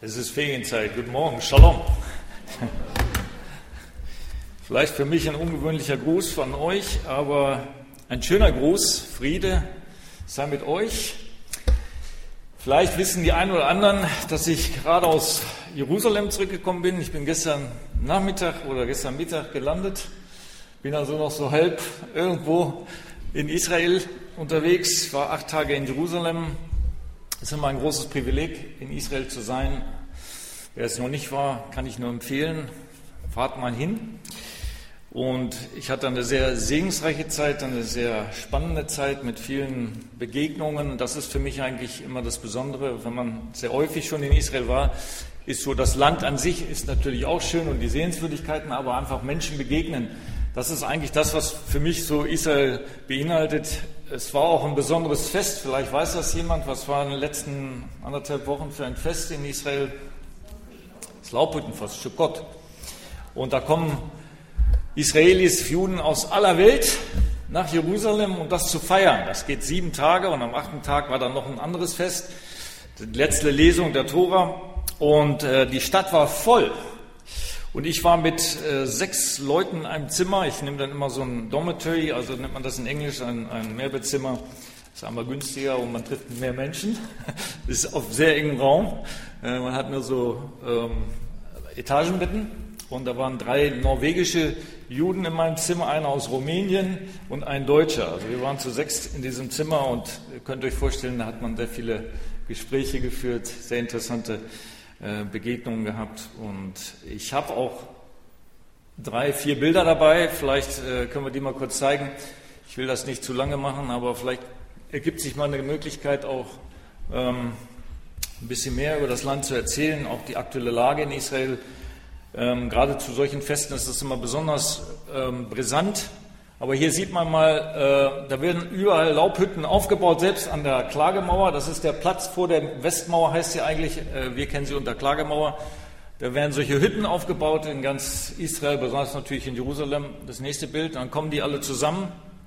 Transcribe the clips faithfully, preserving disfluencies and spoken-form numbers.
Es ist Ferienzeit. Guten Morgen. Shalom. Vielleicht für mich ein ungewöhnlicher Gruß von euch, aber ein schöner Gruß. Friede sei mit euch. Vielleicht wissen die einen oder anderen, dass ich gerade aus Jerusalem zurückgekommen bin. Ich bin gestern Nachmittag oder gestern Mittag gelandet. Bin also noch so halb irgendwo in Israel unterwegs. War acht Tage in Jerusalem. Es ist immer ein großes Privileg, in Israel zu sein. Wer es noch nicht war, kann ich nur empfehlen. Fahrt mal hin. Und ich hatte eine sehr segensreiche Zeit, eine sehr spannende Zeit mit vielen Begegnungen. Das ist für mich eigentlich immer das Besondere, wenn man sehr häufig schon in Israel war, ist so, das Land an sich ist natürlich auch schön und die Sehenswürdigkeiten, aber einfach Menschen begegnen. Das ist eigentlich das, was für mich so Israel beinhaltet. Es war auch ein besonderes Fest, vielleicht weiß das jemand, was war in den letzten anderthalb Wochen für ein Fest in Israel? Das Laubhüttenfest, Sukkot. Und da kommen Israelis, Juden aus aller Welt nach Jerusalem, um das zu feiern. Das geht sieben Tage und am achten Tag war dann noch ein anderes Fest, die letzte Lesung der Tora. Und äh, die Stadt war voll. Und ich war mit äh, sechs Leuten in einem Zimmer. Ich nehme dann immer so ein Dormitory, also nennt man das in Englisch, ein, ein Mehrbettzimmer. Das ist einmal günstiger und man trifft mehr Menschen. Das ist auf sehr engem Raum. Äh, man hat nur so ähm, Etagenbetten. Und da waren drei norwegische Juden in meinem Zimmer, einer aus Rumänien und ein Deutscher. Also wir waren zu sechs in diesem Zimmer und ihr könnt euch vorstellen, da hat man sehr viele Gespräche geführt, sehr interessante Begegnungen gehabt. Und ich habe auch drei, vier Bilder dabei. Vielleicht äh, können wir die mal kurz zeigen. Ich will das nicht zu lange machen, aber vielleicht ergibt sich mal eine Möglichkeit, auch ähm, ein bisschen mehr über das Land zu erzählen, auch die aktuelle Lage in Israel. Ähm, gerade zu solchen Festen ist das immer besonders ähm, brisant. Aber hier sieht man mal, äh, da werden überall Laubhütten aufgebaut, selbst an der Klagemauer. Das ist der Platz vor der Westmauer, heißt sie eigentlich. Äh, wir kennen sie unter Klagemauer. Da werden solche Hütten aufgebaut in ganz Israel, besonders natürlich in Jerusalem. Das nächste Bild, dann kommen die alle zusammen.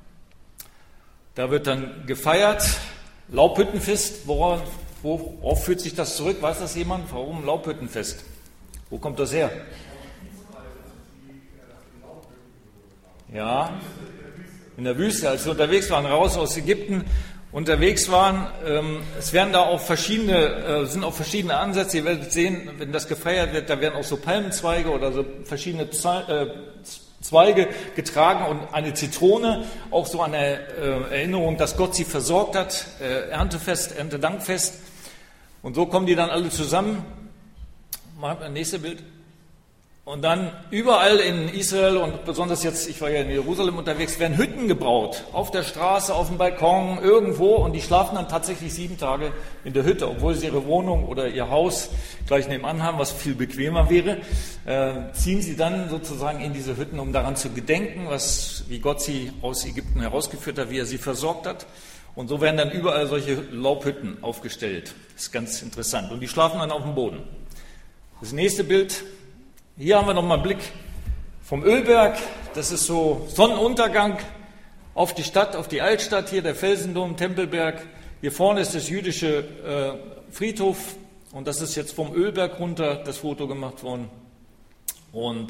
Da wird dann gefeiert. Laubhüttenfest, worauf, worauf führt sich das zurück? Weiß das jemand? Warum Laubhüttenfest? Wo kommt das her? Ja, in der Wüste, als wir unterwegs waren, raus aus Ägypten, unterwegs waren. Ähm, es werden da auch verschiedene, äh, sind auch verschiedene Ansätze. Ihr werdet sehen, wenn das gefeiert wird, da werden auch so Palmenzweige oder so verschiedene Zweige getragen und eine Zitrone, auch so eine äh, Erinnerung, dass Gott sie versorgt hat. Äh, Erntefest, Erntedankfest. Und so kommen die dann alle zusammen. Mal das nächste Bild. Und dann überall in Israel und besonders jetzt, ich war ja in Jerusalem unterwegs, werden Hütten gebaut. Auf der Straße, auf dem Balkon, irgendwo. Und die schlafen dann tatsächlich sieben Tage in der Hütte, obwohl sie ihre Wohnung oder ihr Haus gleich nebenan haben, was viel bequemer wäre. Äh, ziehen sie dann sozusagen in diese Hütten, um daran zu gedenken, was, wie Gott sie aus Ägypten herausgeführt hat, wie er sie versorgt hat. Und so werden dann überall solche Laubhütten aufgestellt. Das ist ganz interessant. Und die schlafen dann auf dem Boden. Das nächste Bild. Hier haben wir nochmal einen Blick vom Ölberg. Das ist so Sonnenuntergang auf die Stadt, auf die Altstadt. Hier der Felsendom, Tempelberg. Hier vorne ist das jüdische äh, Friedhof. Und das ist jetzt vom Ölberg runter das Foto gemacht worden. Und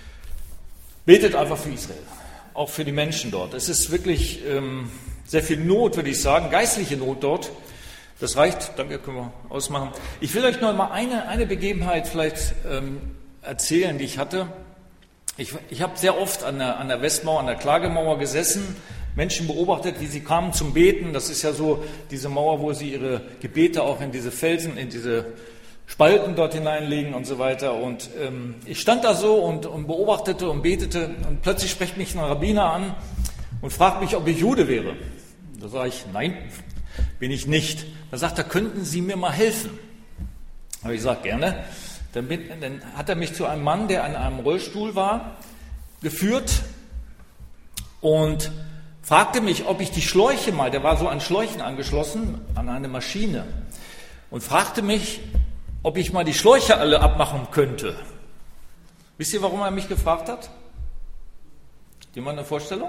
betet einfach für Israel, auch für die Menschen dort. Es ist wirklich ähm, sehr viel Not, würde ich sagen, geistliche Not dort. Das reicht, danke, können wir ausmachen. Ich will euch noch mal eine, eine Begebenheit vielleicht ähm, erzählen, die ich hatte. Ich, ich habe sehr oft an der, an der Westmauer, an der Klagemauer gesessen, Menschen beobachtet, wie sie kamen zum Beten. Das ist ja so diese Mauer, wo sie ihre Gebete auch in diese Felsen, in diese Spalten dort hineinlegen und so weiter. Und ähm, ich stand da so und, und beobachtete und betete und plötzlich spricht mich ein Rabbiner an und fragt mich, ob ich Jude wäre. Da sage ich, nein, bin ich nicht. Da sagt er, könnten Sie mir mal helfen? Aber ich sage, gerne. Dann, bin, dann hat er mich zu einem Mann, der an einem Rollstuhl war, geführt und fragte mich, ob ich die Schläuche mal, der war so an Schläuchen angeschlossen, an eine Maschine, und fragte mich, ob ich mal die Schläuche alle abmachen könnte. Wisst ihr, warum er mich gefragt hat? Jemand eine Vorstellung?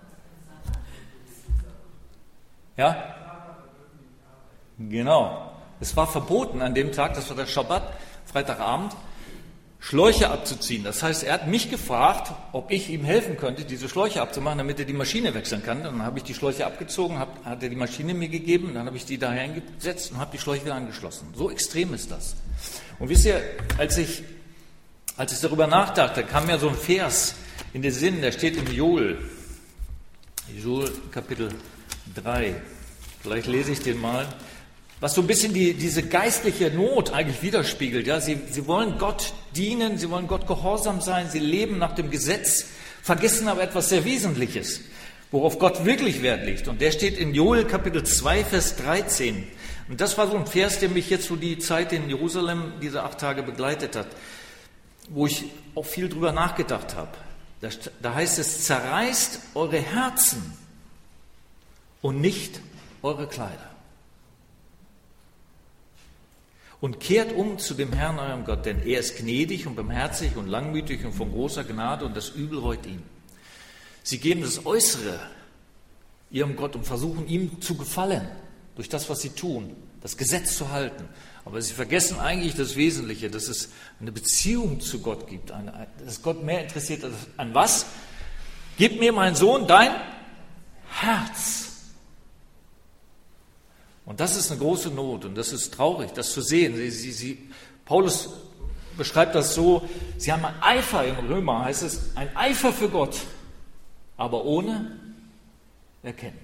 Ja? Genau. Es war verboten an dem Tag, das war der Schabbat, Freitagabend, Schläuche abzuziehen. Das heißt, er hat mich gefragt, ob ich ihm helfen könnte, diese Schläuche abzumachen, damit er die Maschine wechseln kann. Dann habe ich die Schläuche abgezogen, hab, hat er die Maschine mir gegeben, dann habe ich die da hingesetzt und habe die Schläuche wieder angeschlossen. So extrem ist das. Und wisst ihr, als ich, als ich darüber nachdachte, kam mir so ein Vers in den Sinn, der steht im Joel, Joel Kapitel drei. Vielleicht lese ich den mal. Was so ein bisschen die, diese geistliche Not eigentlich widerspiegelt. Ja, sie, sie wollen Gott dienen, sie wollen Gott gehorsam sein, sie leben nach dem Gesetz, vergessen aber etwas sehr Wesentliches, worauf Gott wirklich Wert legt. Und der steht in Joel Kapitel zwei, Vers dreizehn. Und das war so ein Vers, der mich jetzt so die Zeit in Jerusalem, diese acht Tage begleitet hat, wo ich auch viel drüber nachgedacht habe. Da, da heißt es, zerreißt eure Herzen und nicht eure Kleider. Und kehrt um zu dem Herrn, eurem Gott, denn er ist gnädig und barmherzig und langmütig und von großer Gnade und das Übel reut ihn. Sie geben das Äußere ihrem Gott und versuchen ihm zu gefallen durch das, was sie tun, das Gesetz zu halten. Aber sie vergessen eigentlich das Wesentliche, dass es eine Beziehung zu Gott gibt, eine, dass Gott mehr interessiert ist an was? Gib mir, mein Sohn, dein Herz. Und das ist eine große Not und das ist traurig, das zu sehen. Sie, sie, sie, Paulus beschreibt das so, sie haben einen Eifer, im Römer heißt es, ein Eifer für Gott, aber ohne Erkenntnis.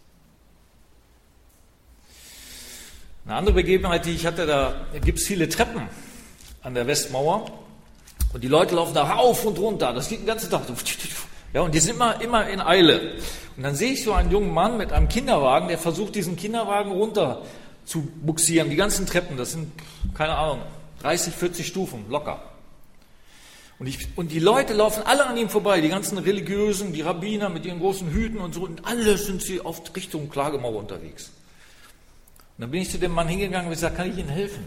Eine andere Begebenheit, die ich hatte, da gibt es viele Treppen an der Westmauer und die Leute laufen da rauf und runter, das geht den ganzen Tag. Ja, und die sind immer, immer in Eile. Und dann sehe ich so einen jungen Mann mit einem Kinderwagen, der versucht, diesen Kinderwagen runter zu buxieren. Die ganzen Treppen, das sind, keine Ahnung, dreißig, vierzig Stufen, locker. Und, ich, und die Leute laufen alle an ihm vorbei, die ganzen Religiösen, die Rabbiner mit ihren großen Hüten und so. Und alle sind sie auf Richtung Klagemauer unterwegs. Und dann bin ich zu dem Mann hingegangen und gesagt, kann ich Ihnen helfen?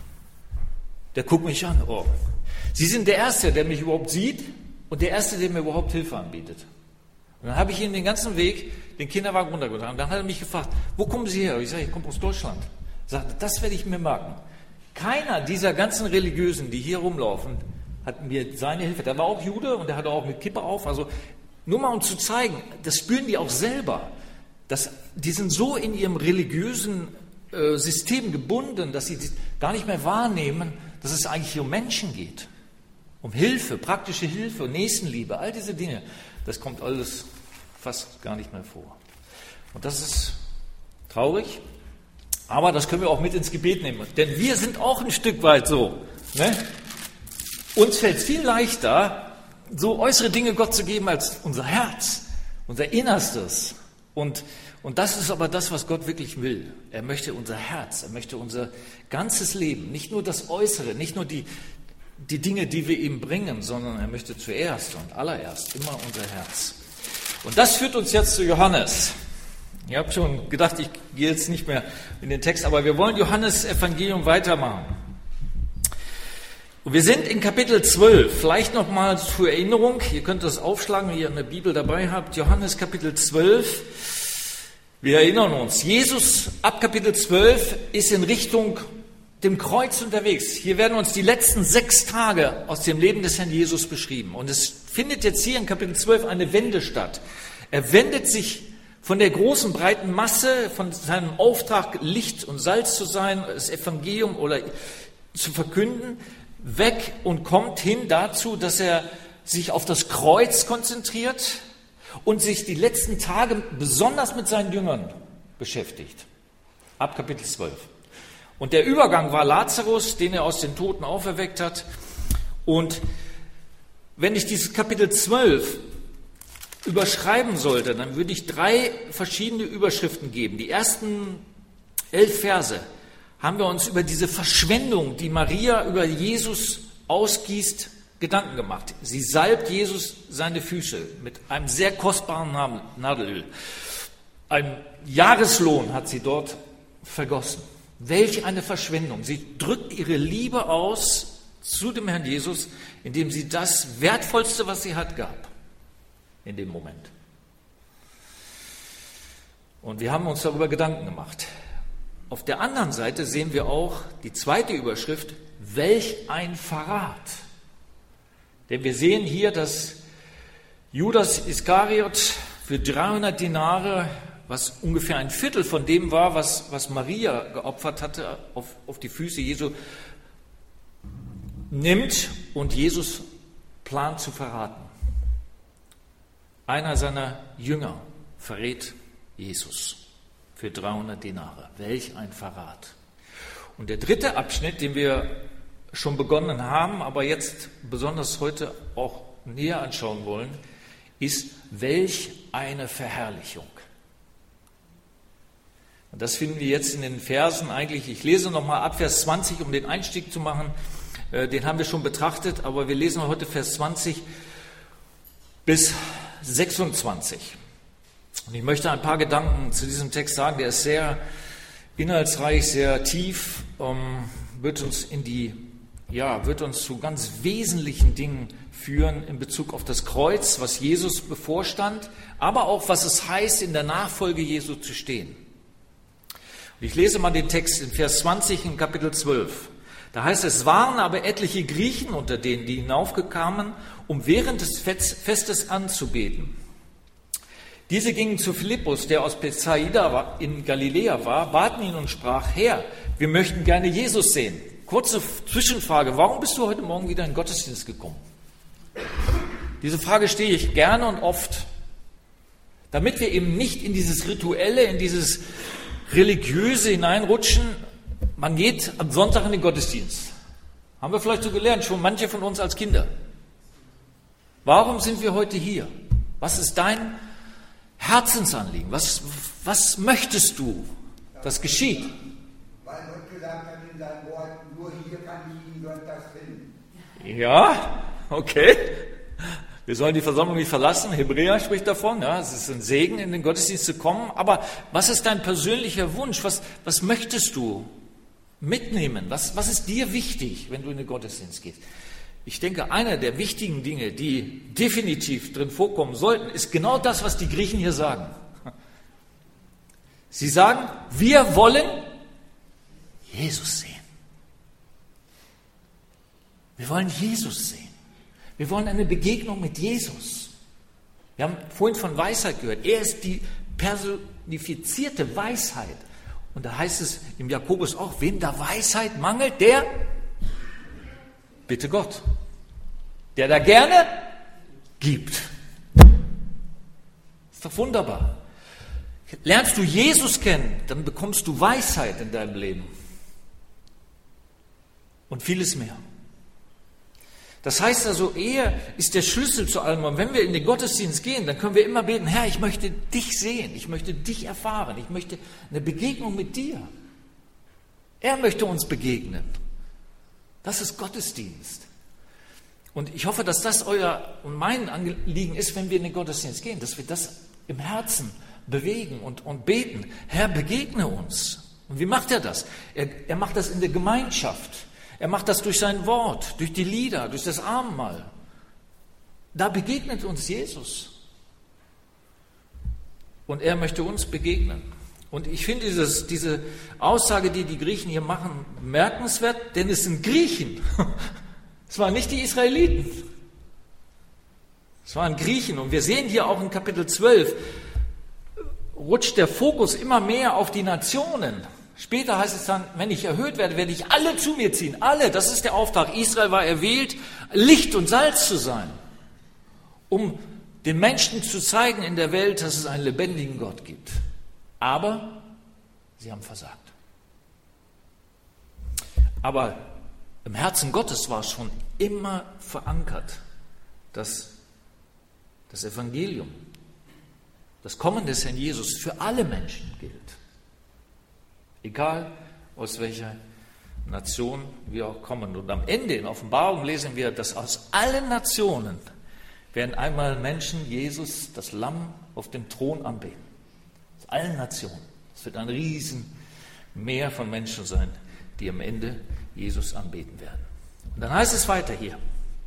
Der guckt mich an. Oh, Sie sind der Erste, der mich überhaupt sieht. Und der Erste, der mir überhaupt Hilfe anbietet. Und dann habe ich ihm den ganzen Weg den Kinderwagen runtergetragen. Und dann hat er mich gefragt, wo kommen Sie her? Ich sage, ich komme aus Deutschland. Er sagte, das werde ich mir merken. Keiner dieser ganzen Religiösen, die hier rumlaufen, hat mir seine Hilfe. Der war auch Jude und der hatte auch mit Kippe auf. Also nur mal um zu zeigen, das spüren die auch selber. Dass, die sind so in ihrem religiösen äh, System gebunden, dass sie gar nicht mehr wahrnehmen, dass es eigentlich hier um Menschen geht. Um Hilfe, praktische Hilfe, Nächstenliebe, all diese Dinge, das kommt alles fast gar nicht mehr vor. Und das ist traurig, aber das können wir auch mit ins Gebet nehmen. Denn wir sind auch ein Stück weit so. Ne? Uns fällt es viel leichter, so äußere Dinge Gott zu geben, als unser Herz, unser Innerstes. Und, und das ist aber das, was Gott wirklich will. Er möchte unser Herz, er möchte unser ganzes Leben, nicht nur das Äußere, nicht nur die die Dinge, die wir ihm bringen, sondern er möchte zuerst und allererst immer unser Herz. Und das führt uns jetzt zu Johannes. Ihr habt schon gedacht, ich gehe jetzt nicht mehr in den Text, aber wir wollen Johannes Evangelium weitermachen. Und wir sind in Kapitel zwölf. Vielleicht nochmal zur Erinnerung, ihr könnt das aufschlagen, wenn ihr eine Bibel dabei habt. Johannes Kapitel zwölf. Wir erinnern uns, Jesus ab Kapitel zwölf ist in Richtung dem Kreuz unterwegs. Hier werden uns die letzten sechs Tage aus dem Leben des Herrn Jesus beschrieben. Und es findet jetzt hier in Kapitel zwölf eine Wende statt. Er wendet sich von der großen, breiten Masse, von seinem Auftrag, Licht und Salz zu sein, das Evangelium oder zu verkünden, weg und kommt hin dazu, dass er sich auf das Kreuz konzentriert und sich die letzten Tage besonders mit seinen Jüngern beschäftigt. Ab Kapitel zwölf. Und der Übergang war Lazarus, den er aus den Toten auferweckt hat. Und wenn ich dieses Kapitel zwölf überschreiben sollte, dann würde ich drei verschiedene Überschriften geben. Die ersten elf Verse haben wir uns über diese Verschwendung, die Maria über Jesus ausgießt, Gedanken gemacht. Sie salbt Jesus seine Füße mit einem sehr kostbaren Nadelöl. Ein Jahreslohn hat sie dort vergossen. Welch eine Verschwendung. Sie drückt ihre Liebe aus zu dem Herrn Jesus, indem sie das Wertvollste, was sie hat, gab. In dem Moment. Und wir haben uns darüber Gedanken gemacht. auf der anderen Seite sehen wir auch die zweite Überschrift, welch ein Verrat. Denn wir sehen hier, dass Judas Iskariot für dreihundert Dinare, was ungefähr ein Viertel von dem war, was, was Maria geopfert hatte, auf, auf die Füße Jesu, nimmt und Jesus plant zu verraten. Einer seiner Jünger verrät Jesus für dreihundert Dinare. Welch ein Verrat. Und der dritte Abschnitt, den wir schon begonnen haben, aber jetzt besonders heute auch näher anschauen wollen, ist, welch eine Verherrlichung. Und das finden wir jetzt in den Versen eigentlich, ich lese nochmal ab Vers zwanzig, um den Einstieg zu machen, den haben wir schon betrachtet, aber wir lesen heute Vers zwanzig bis sechsundzwanzig. Und ich möchte ein paar Gedanken zu diesem Text sagen, der ist sehr inhaltsreich, sehr tief, ähm, wird uns in die, ja, wird uns zu ganz wesentlichen Dingen führen in Bezug auf das Kreuz, was Jesus bevorstand, aber auch, was es heißt, in der Nachfolge Jesu zu stehen. Und ich lese mal den Text in Vers zwanzig in Kapitel zwölf. Da heißt es, es waren aber etliche Griechen unter denen, die hinaufgekamen, um während des Festes anzubeten. Diese gingen zu Philippus, der aus Bethsaida in Galiläa war, baten ihn und sprach, Herr, wir möchten gerne Jesus sehen. Kurze Zwischenfrage, warum bist du heute Morgen wieder in den Gottesdienst gekommen? Diese Frage stehe ich gerne und oft, damit wir eben nicht in dieses Rituelle, in dieses Religiöse hineinrutschen. Man geht am Sonntag in den Gottesdienst. Haben wir vielleicht so gelernt, schon manche von uns als Kinder. Warum sind wir heute hier? Was ist dein Herzensanliegen? Was, was möchtest du, dass geschieht? Weil Gott gesagt hat in seinem Wort, nur hier kann ich ihn sonntags finden. Ja, okay. Wir sollen die Versammlung nicht verlassen. Hebräer spricht davon. Ja, es ist ein Segen, in den Gottesdienst zu kommen. Aber was ist dein persönlicher Wunsch? Was, was möchtest du mitnehmen? Was, was ist dir wichtig, wenn du in den Gottesdienst gehst? Ich denke, einer der wichtigen Dinge, die definitiv drin vorkommen sollten, ist genau das, was die Griechen hier sagen. Sie sagen, wir wollen Jesus sehen. Wir wollen Jesus sehen. Wir wollen eine Begegnung mit Jesus. Wir haben vorhin von Weisheit gehört. Er ist die personifizierte Weisheit. Und da heißt es im Jakobus auch, wem da Weisheit mangelt, der bitte Gott. Der da gerne gibt. Ist doch wunderbar. Lernst du Jesus kennen, dann bekommst du Weisheit in deinem Leben. Und vieles mehr. Das heißt also, er ist der Schlüssel zu allem. Und wenn wir in den Gottesdienst gehen, dann können wir immer beten, Herr, ich möchte dich sehen, ich möchte dich erfahren, ich möchte eine Begegnung mit dir. Er möchte uns begegnen. Das ist Gottesdienst. Und ich hoffe, dass das euer und mein Anliegen ist, wenn wir in den Gottesdienst gehen, dass wir das im Herzen bewegen und, und beten. Herr, begegne uns. Und wie macht er das? Er, er macht das in der Gemeinschaft. Er macht das durch sein Wort, durch die Lieder, durch das Abendmahl. Da begegnet uns Jesus. Und er möchte uns begegnen. Und ich finde dieses, diese Aussage, die die Griechen hier machen, bemerkenswert, denn es sind Griechen. Es waren nicht die Israeliten. Es waren Griechen. Und wir sehen hier auch in Kapitel zwölf, rutscht der Fokus immer mehr auf die Nationen. Später heißt es dann, wenn ich erhöht werde, werde ich alle zu mir ziehen. Alle, das ist der Auftrag. Israel war erwählt, Licht und Salz zu sein, um den Menschen zu zeigen in der Welt, dass es einen lebendigen Gott gibt. Aber sie haben versagt. Aber im Herzen Gottes war es schon immer verankert, dass das Evangelium, das Kommen des Herrn Jesus für alle Menschen gilt. Egal, aus welcher Nation wir auch kommen. Und am Ende in Offenbarung lesen wir, dass aus allen Nationen werden einmal Menschen Jesus, das Lamm, auf dem Thron anbeten. Aus allen Nationen. Es wird ein Riesenmeer von Menschen sein, die am Ende Jesus anbeten werden. Und dann heißt es weiter hier,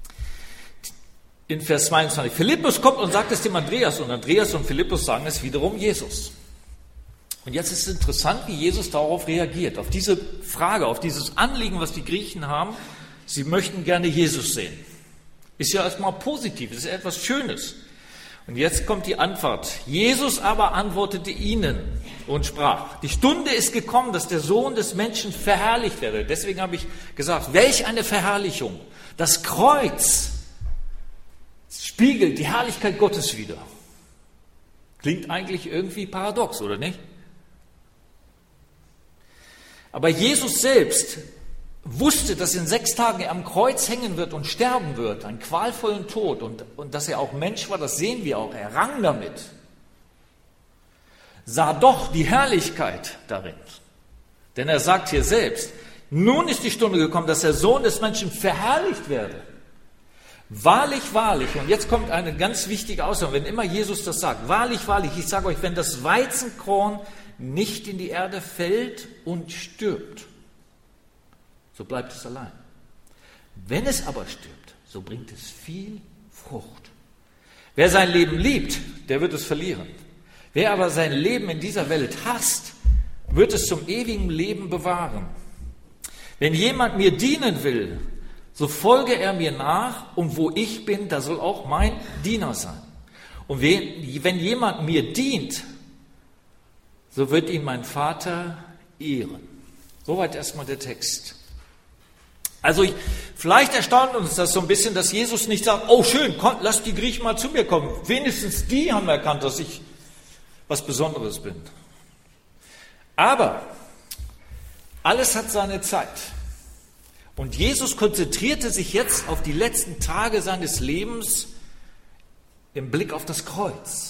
in Vers zweiundzwanzig, Philippus kommt und sagt es dem Andreas, und Andreas und Philippus sagen es wiederum Jesus. Und jetzt ist es interessant, wie Jesus darauf reagiert, auf diese Frage, auf dieses Anliegen, was die Griechen haben. Sie möchten gerne Jesus sehen. Ist ja erstmal positiv, ist ja etwas Schönes. Und jetzt kommt die Antwort. Jesus aber antwortete ihnen und sprach, die Stunde ist gekommen, dass der Sohn des Menschen verherrlicht werde. Deswegen habe ich gesagt, welch eine Verherrlichung. Das Kreuz spiegelt die Herrlichkeit Gottes wider. Klingt eigentlich irgendwie paradox, oder nicht? Aber Jesus selbst wusste, dass in sechs Tagen er am Kreuz hängen wird und sterben wird, einen qualvollen Tod, und, und dass er auch Mensch war, das sehen wir auch, er rang damit, sah doch die Herrlichkeit darin. Denn er sagt hier selbst, nun ist die Stunde gekommen, dass der Sohn des Menschen verherrlicht werde. Wahrlich, wahrlich, und jetzt kommt eine ganz wichtige Aussage, wenn immer Jesus das sagt, wahrlich, wahrlich, ich sage euch, wenn das Weizenkorn nicht in die Erde fällt und stirbt, so bleibt es allein. Wenn es aber stirbt, so bringt es viel Frucht. Wer sein Leben liebt, der wird es verlieren. Wer aber sein Leben in dieser Welt hasst, wird es zum ewigen Leben bewahren. Wenn jemand mir dienen will, so folge er mir nach, und wo ich bin, da soll auch mein Diener sein. Und wenn jemand mir dient, so wird ihn mein Vater ehren. Soweit erstmal der Text. Also ich, vielleicht erstaunt uns das so ein bisschen, dass Jesus nicht sagt, oh schön, komm, lass die Griechen mal zu mir kommen. Wenigstens die haben erkannt, dass ich was Besonderes bin. Aber alles hat seine Zeit. Und Jesus konzentrierte sich jetzt auf die letzten Tage seines Lebens im Blick auf das Kreuz.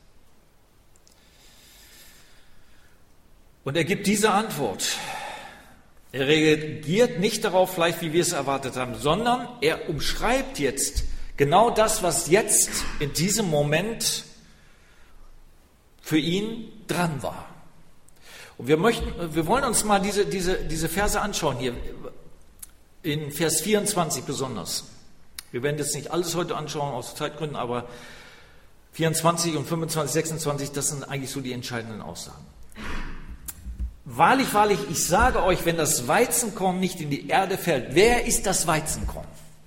Und er gibt diese Antwort. Er reagiert nicht darauf, vielleicht wie wir es erwartet haben, sondern er umschreibt jetzt genau das, was jetzt in diesem Moment für ihn dran war. Und wir möchten, wir wollen uns mal diese, diese, diese Verse anschauen hier, in Vers vierundzwanzig besonders. Wir werden jetzt nicht alles heute anschauen aus Zeitgründen, aber vierundzwanzig und fünfundzwanzig, sechsundzwanzig, das sind eigentlich so die entscheidenden Aussagen. Wahrlich, wahrlich, ich sage euch, wenn das Weizenkorn nicht in die Erde fällt, wer ist das Weizenkorn?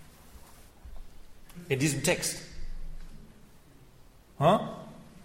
In diesem Text. Ha?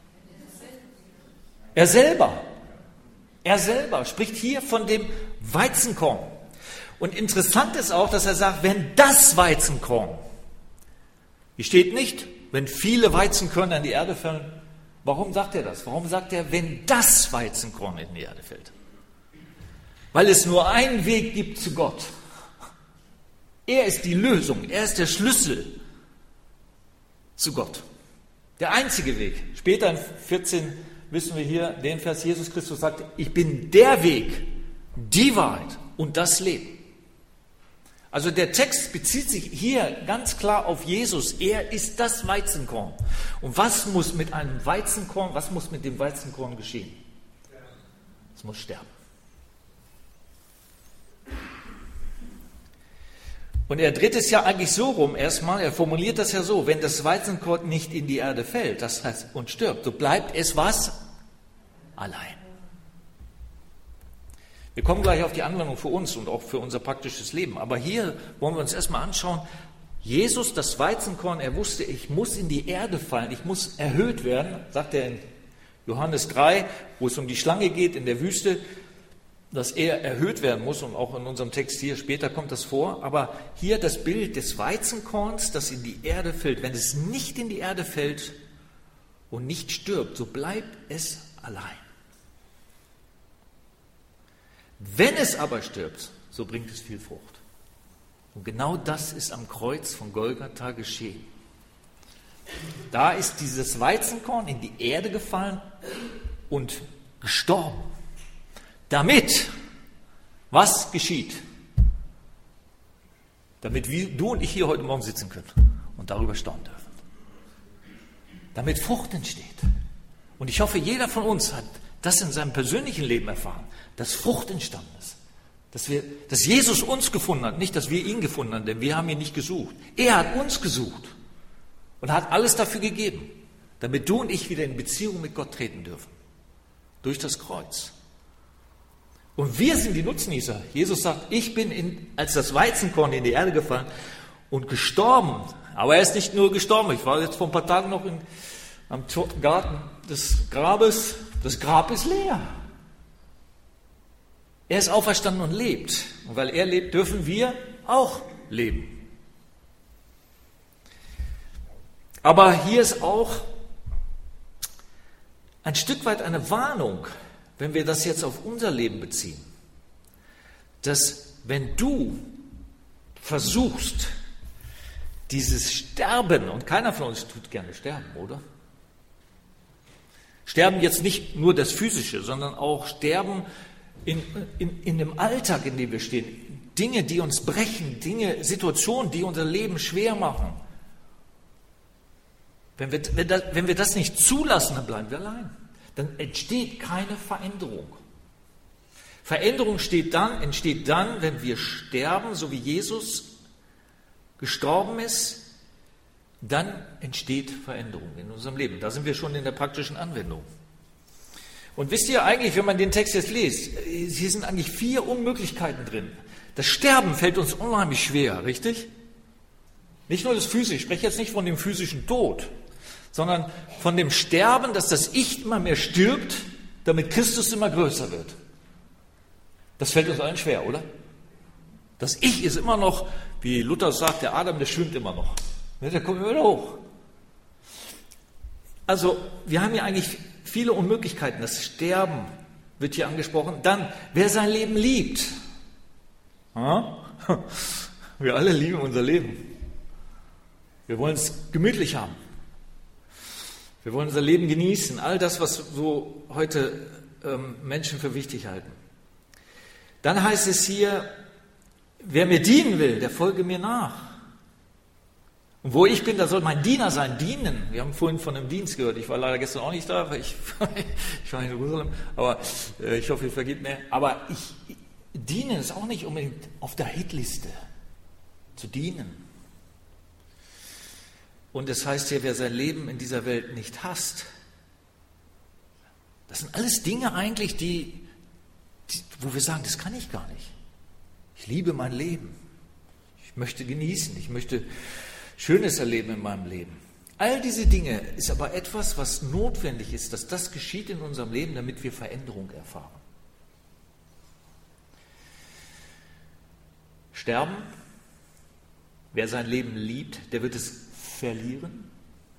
Er selber. Er selber spricht hier von dem Weizenkorn. Und interessant ist auch, dass er sagt, wenn das Weizenkorn, hier steht nicht, wenn viele Weizenkörner in die Erde fallen. Warum sagt er das? Warum sagt er, wenn das Weizenkorn in die Erde fällt? Weil es nur einen Weg gibt zu Gott. Er ist die Lösung, er ist der Schlüssel zu Gott. Der einzige Weg. Später in vierzehn wissen wir hier den Vers, Jesus Christus sagt, ich bin der Weg, die Wahrheit und das Leben. Also der Text bezieht sich hier ganz klar auf Jesus. Er ist das Weizenkorn. Und was muss mit einem Weizenkorn, was muss mit dem Weizenkorn geschehen? Es muss sterben. Und er dreht es ja eigentlich so rum erstmal, er formuliert das ja so, wenn das Weizenkorn nicht in die Erde fällt, das heißt und stirbt, so bleibt es was? Allein. Wir kommen gleich auf die Anwendung für uns und auch für unser praktisches Leben. Aber hier wollen wir uns erstmal anschauen, Jesus, das Weizenkorn, er wusste, ich muss in die Erde fallen, ich muss erhöht werden, sagt er in Johannes drei, wo es um die Schlange geht in der Wüste, dass er erhöht werden muss, und auch in unserem Text hier später kommt das vor. Aber hier das Bild des Weizenkorns, das in die Erde fällt. Wenn es nicht in die Erde fällt und nicht stirbt, so bleibt es allein. Wenn es aber stirbt, so bringt es viel Frucht. Und genau das ist am Kreuz von Golgatha geschehen. Da ist dieses Weizenkorn in die Erde gefallen und gestorben. Damit, was geschieht? Damit wir, du und ich hier heute Morgen sitzen können und darüber staunen dürfen. Damit Frucht entsteht. Und ich hoffe, jeder von uns hat das in seinem persönlichen Leben erfahren, dass Frucht entstanden ist. Dass, wir, dass Jesus uns gefunden hat, nicht, dass wir ihn gefunden haben, denn wir haben ihn nicht gesucht. Er hat uns gesucht und hat alles dafür gegeben, damit du und ich wieder in Beziehung mit Gott treten dürfen. durch das Kreuz. Und wir sind die Nutznießer. Jesus sagt, ich bin in, als das Weizenkorn in die Erde gefallen und gestorben. Aber er ist nicht nur gestorben. Ich war jetzt vor ein paar Tagen noch in, am Garten des Grabes. Das Grab ist leer. Er ist auferstanden und lebt. Und weil er lebt, dürfen wir auch leben. Aber hier ist auch ein Stück weit eine Warnung, wenn wir das jetzt auf unser Leben beziehen, dass wenn du versuchst, dieses Sterben, und keiner von uns tut gerne sterben, oder? Sterben jetzt nicht nur das Physische, sondern auch Sterben in, in, in dem Alltag, in dem wir stehen. Dinge, die uns brechen, Dinge, Situationen, die unser Leben schwer machen. Wenn wir, wenn, das, wenn wir das nicht zulassen, dann bleiben wir allein. Dann entsteht keine Veränderung. Veränderung steht dann, entsteht dann, wenn wir sterben, so wie Jesus gestorben ist, dann entsteht Veränderung in unserem Leben. Da sind wir schon in der praktischen Anwendung. Und wisst ihr eigentlich, wenn man den Text jetzt liest, hier sind eigentlich vier Unmöglichkeiten drin. Das Sterben fällt uns unheimlich schwer, richtig? Nicht nur das Physische, ich spreche jetzt nicht von dem physischen Tod, sondern von dem Sterben, dass das Ich immer mehr stirbt, damit Christus immer größer wird. Das fällt uns allen schwer, oder? Das Ich ist immer noch, wie Luther sagt, der Adam, der schwimmt immer noch. Der kommt immer wieder hoch. Also, wir haben hier eigentlich viele Unmöglichkeiten. Das Sterben wird hier angesprochen. Dann, wer sein Leben liebt. Wir alle lieben unser Leben. Wir wollen es gemütlich haben. Wir wollen unser Leben genießen. All das, was so heute ähm, Menschen für wichtig halten. Dann heißt es hier, wer mir dienen will, der folge mir nach. Und wo ich bin, da soll mein Diener sein, dienen. Wir haben vorhin von einem Dienst gehört. Ich war leider gestern auch nicht da, weil ich, ich war in Jerusalem. Aber äh, ich hoffe, ihr vergebt mir. Aber ich, dienen ist auch nicht unbedingt auf der Hitliste. Zu dienen. Und es heißt hier, wer sein Leben in dieser Welt nicht hasst. Das sind alles Dinge eigentlich, die, die, wo wir sagen, das kann ich gar nicht. Ich liebe mein Leben. Ich möchte genießen. Ich möchte Schönes erleben in meinem Leben. All diese Dinge ist aber etwas, was notwendig ist, dass das geschieht in unserem Leben, damit wir Veränderung erfahren. Sterben. Wer sein Leben liebt, der wird es verlieren.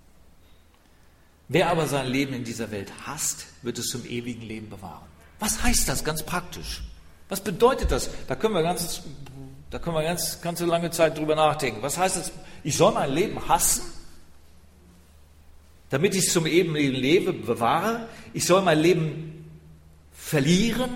Wer aber sein Leben in dieser Welt hasst, wird es zum ewigen Leben bewahren. Was heißt das ganz praktisch? Was bedeutet das? Da können wir ganz, da können wir ganz, ganz lange Zeit drüber nachdenken. Was heißt das? Ich soll mein Leben hassen, damit ich es zum ewigen Leben lebe, bewahre. Ich soll mein Leben verlieren,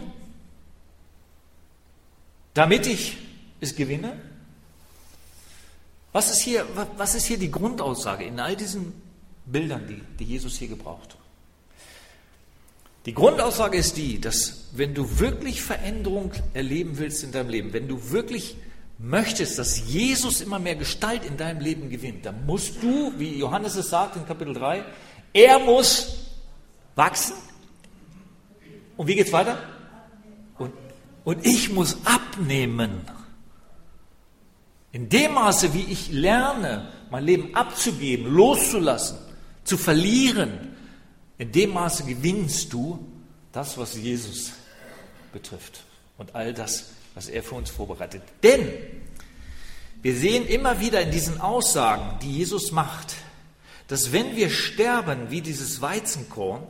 damit ich es gewinne. Was ist hier, was ist hier die Grundaussage in all diesen Bildern, die, die Jesus hier gebraucht hat? Die Grundaussage ist die, dass wenn du wirklich Veränderung erleben willst in deinem Leben, wenn du wirklich möchtest, dass Jesus immer mehr Gestalt in deinem Leben gewinnt, dann musst du, wie Johannes es sagt in Kapitel drei, er muss wachsen. Und wie geht's weiter? Und, und ich muss abnehmen. In dem Maße, wie ich lerne, mein Leben abzugeben, loszulassen, zu verlieren, in dem Maße gewinnst du das, was Jesus betrifft und all das, was er für uns vorbereitet. Denn wir sehen immer wieder in diesen Aussagen, die Jesus macht, dass wenn wir sterben wie dieses Weizenkorn,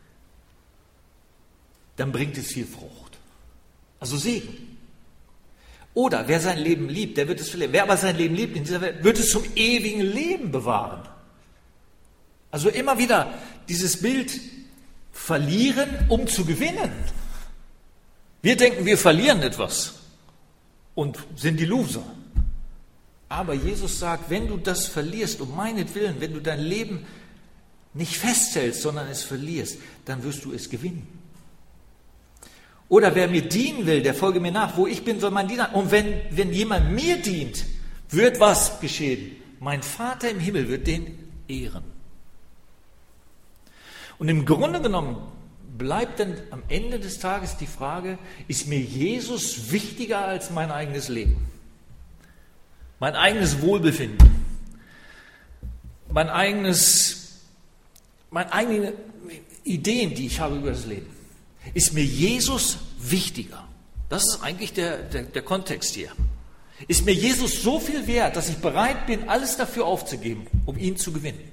dann bringt es viel Frucht. Also Segen. Oder wer sein Leben liebt, der wird es verlieren. Wer aber sein Leben liebt in dieser Welt, wird es zum ewigen Leben bewahren. Also immer wieder dieses Bild verlieren, um zu gewinnen. Wir denken, wir verlieren etwas und sind die Loser. Aber Jesus sagt, wenn du das verlierst, um meinetwillen, wenn du dein Leben nicht festhältst, sondern es verlierst, dann wirst du es gewinnen. Oder wer mir dienen will, der folge mir nach. Wo ich bin, soll mein Diener. Und wenn, wenn jemand mir dient, wird was geschehen? Mein Vater im Himmel wird den ehren. Und im Grunde genommen bleibt dann am Ende des Tages die Frage, ist mir Jesus wichtiger als mein eigenes Leben? Mein eigenes Wohlbefinden? Mein eigenes, meine eigenen Ideen, die ich habe über das Leben? Ist mir Jesus wichtiger? Das ist eigentlich der, der, der Kontext hier. Ist mir Jesus so viel wert, dass ich bereit bin, alles dafür aufzugeben, um ihn zu gewinnen?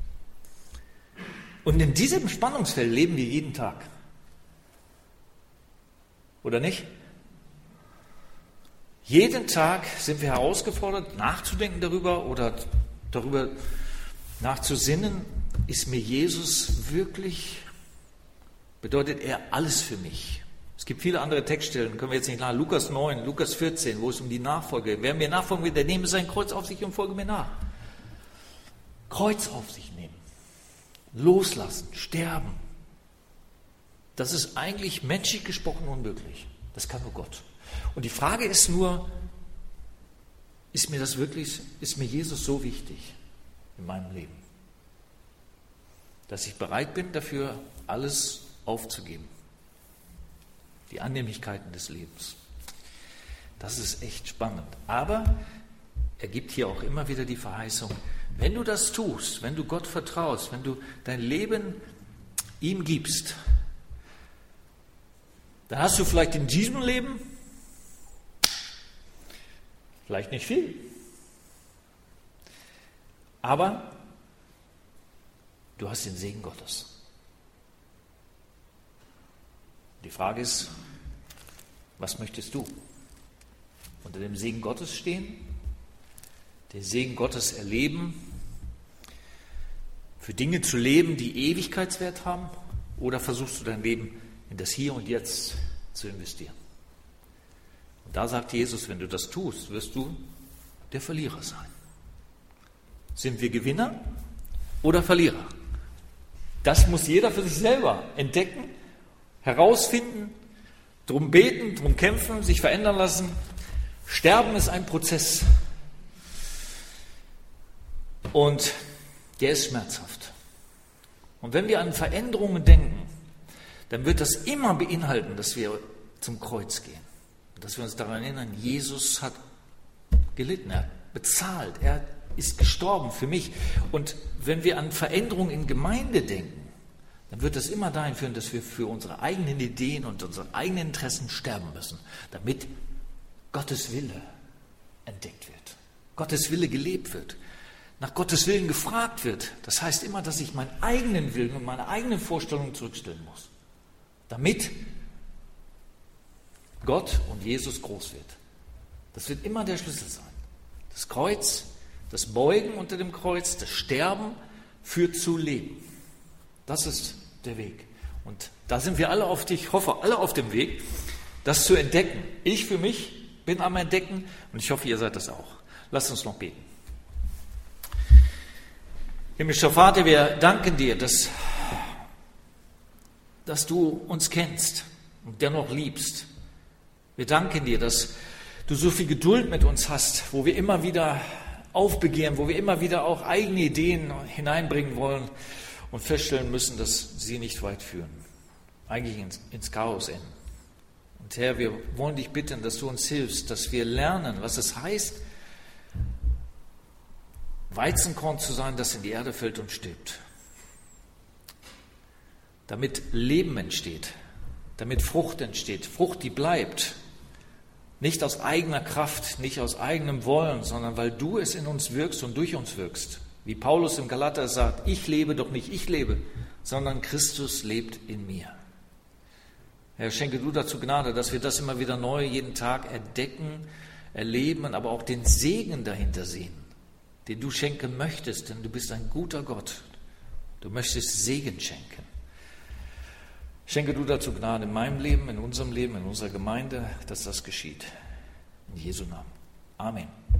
Und in diesem Spannungsfeld leben wir jeden Tag. Oder nicht? Jeden Tag sind wir herausgefordert, nachzudenken darüber oder darüber nachzusinnen, ist mir Jesus wirklich, bedeutet er alles für mich? Es gibt viele andere Textstellen, können wir jetzt nicht nach. Lukas neun, Lukas vierzehn, wo es um die Nachfolge geht. Wer mir nachfolgen will, der nehme sein Kreuz auf sich und folge mir nach. Kreuz auf sich nehmen. Loslassen, sterben. Das ist eigentlich menschlich gesprochen unmöglich. Das kann nur Gott. Und die Frage ist nur, ist mir das wirklich, ist mir Jesus so wichtig in meinem Leben, dass ich bereit bin, dafür alles aufzugeben? Die Annehmlichkeiten des Lebens. Das ist echt spannend. Aber er gibt hier auch immer wieder die Verheißung, wenn du das tust, wenn du Gott vertraust, wenn du dein Leben ihm gibst, dann hast du vielleicht in diesem Leben vielleicht nicht viel. Aber du hast den Segen Gottes. Die Frage ist, was möchtest du? Unter dem Segen Gottes stehen? Den Segen Gottes erleben? Für Dinge zu leben, die Ewigkeitswert haben? Oder versuchst du dein Leben in das Hier und Jetzt zu investieren? Und da sagt Jesus, wenn du das tust, wirst du der Verlierer sein. Sind wir Gewinner oder Verlierer? Das muss jeder für sich selber entdecken, herausfinden, drum beten, drum kämpfen, sich verändern lassen. Sterben ist ein Prozess. Und der ist schmerzhaft. Und wenn wir an Veränderungen denken, dann wird das immer beinhalten, dass wir zum Kreuz gehen. Dass wir uns daran erinnern, Jesus hat gelitten, er hat bezahlt, er ist gestorben für mich. Und wenn wir an Veränderungen in Gemeinde denken, dann wird das immer dahin führen, dass wir für unsere eigenen Ideen und unsere eigenen Interessen sterben müssen, damit Gottes Wille entdeckt wird, Gottes Wille gelebt wird, nach Gottes Willen gefragt wird. Das heißt immer, dass ich meinen eigenen Willen und meine eigenen Vorstellungen zurückstellen muss, damit Gott und Jesus groß wird. Das wird immer der Schlüssel sein. Das Kreuz, das Beugen unter dem Kreuz, das Sterben führt zu Leben. Das ist der Weg. Und da sind wir alle auf dich, ich hoffe, alle auf dem Weg, das zu entdecken. Ich für mich bin am Entdecken und ich hoffe, ihr seid das auch. Lasst uns noch beten. Himmlischer Vater, wir danken dir, dass, dass du uns kennst und dennoch liebst. Wir danken dir, dass du so viel Geduld mit uns hast, wo wir immer wieder aufbegehren, wo wir immer wieder auch eigene Ideen hineinbringen wollen und feststellen müssen, dass sie nicht weit führen, eigentlich ins, ins Chaos enden. Und Herr, wir wollen dich bitten, dass du uns hilfst, dass wir lernen, was es heißt, Weizenkorn zu sein, das in die Erde fällt und stirbt. Damit Leben entsteht, damit Frucht entsteht, Frucht, die bleibt. Nicht aus eigener Kraft, nicht aus eigenem Wollen, sondern weil du es in uns wirkst und durch uns wirkst. Wie Paulus im Galater sagt, ich lebe doch nicht ich lebe, sondern Christus lebt in mir. Herr, schenke du dazu Gnade, dass wir das immer wieder neu jeden Tag entdecken, erleben, aber auch den Segen dahinter sehen, den du schenken möchtest, denn du bist ein guter Gott. Du möchtest Segen schenken. Schenke du dazu Gnade in meinem Leben, in unserem Leben, in unserer Gemeinde, dass das geschieht. In Jesu Namen. Amen.